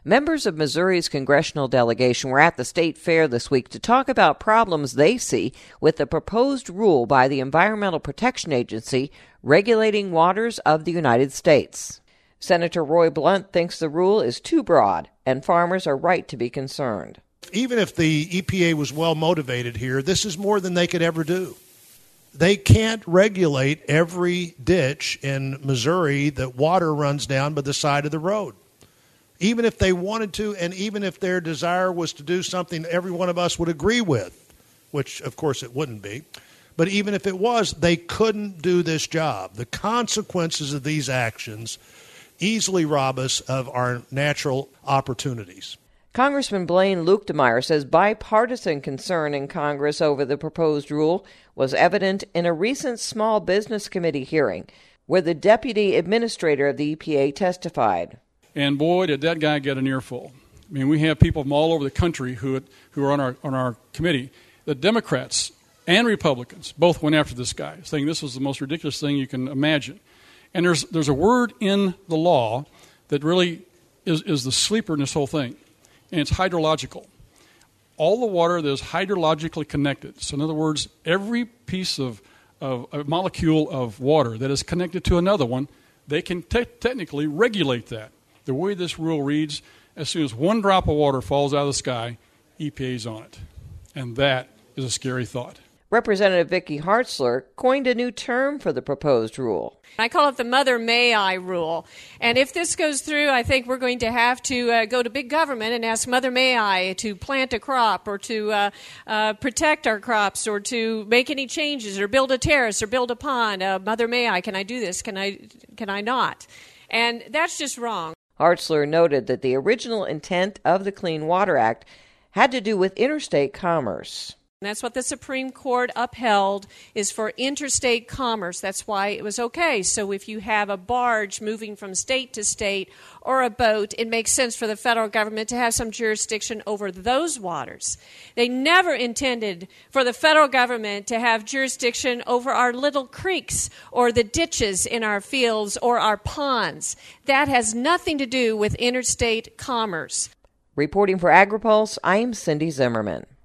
Members of Missouri's congressional delegation were at the state fair this week to talk about problems they see with the proposed rule by the Environmental Protection Agency regulating waters of the United States. Senator Roy Blunt thinks the rule is too broad, and farmers are right to be concerned. Even if the EPA was well motivated here, this is more than they could ever do. They can't regulate every ditch in Missouri that water runs down by the side of the road. Even if they wanted to, and even if their desire was to do something every one of us would agree with, which, of course, it wouldn't be. But even if it was, they couldn't do this job. The consequences of these actions easily rob us of our natural opportunities. Congressman Blaine Luetkemeyer says bipartisan concern in Congress over the proposed rule was evident in a recent Small Business Committee hearing where the Deputy Administrator of the EPA testified. And boy, did that guy get an earful. I mean, we have people from all over the country who are on our committee. The Democrats and Republicans both went after this guy, saying this was the most ridiculous thing you can imagine. And there's a word in the law that really is the sleeper in this whole thing, and it's hydrological. All the water that is hydrologically connected. So in other words, every piece of a molecule of water that is connected to another one, they can technically regulate that. The way this rule reads, as soon as one drop of water falls out of the sky, EPA's on it. And that is a scary thought. Representative Vicky Hartzler coined a new term for the proposed rule. I call it the Mother May I rule. And if this goes through, I think we're going to have to go to big government and ask Mother May I to plant a crop or to protect our crops or to make any changes or build a terrace or build a pond. Mother May I, can I do this? Can I not? And that's just wrong. Hartzler noted that the original intent of the Clean Water Act had to do with interstate commerce. And that's what the Supreme Court upheld, is for interstate commerce. That's why it was okay. So if you have a barge moving from state to state or a boat, it makes sense for the federal government to have some jurisdiction over those waters. They never intended for the federal government to have jurisdiction over our little creeks or the ditches in our fields or our ponds. That has nothing to do with interstate commerce. Reporting for AgriPulse, I'm Cindy Zimmerman.